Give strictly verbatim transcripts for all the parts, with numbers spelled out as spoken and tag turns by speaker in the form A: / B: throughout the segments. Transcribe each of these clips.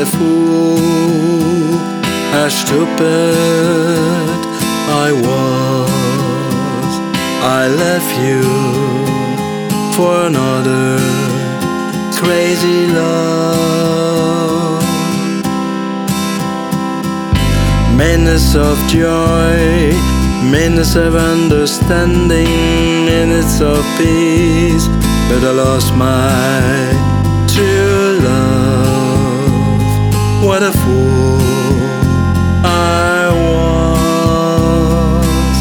A: a fool, how stupid I was. I left you for another crazy love. Minutes of joy, minutes of understanding, minutes of peace, but I lost my true love. What a fool I was.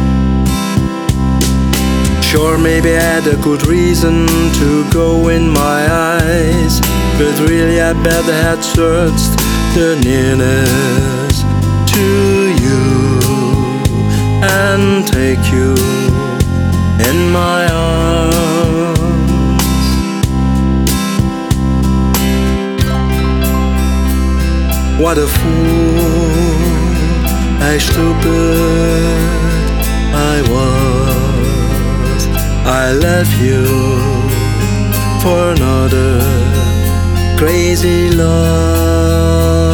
A: Sure, maybe I had a good reason to go in my eyes, but really I better had searched the nearness to you and take you in my arms. What a fool, how stupid I was. I left you for another crazy love.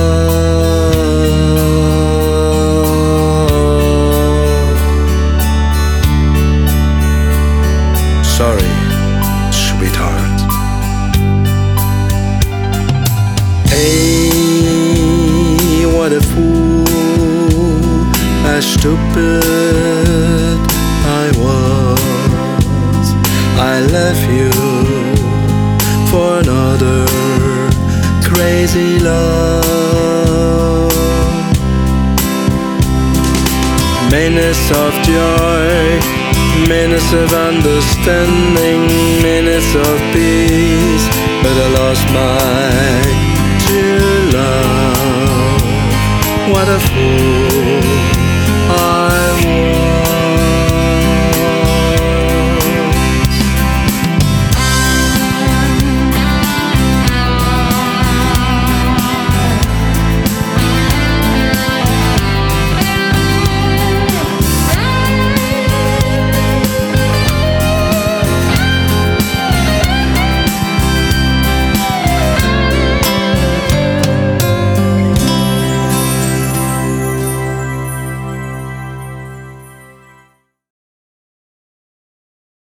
A: Sorry, sweetheart. Hey, what a fool, how stupid I was. I left you for another crazy love. Minutes of joy, minutes of understanding, minutes of peace, but I lost my true love. What a fool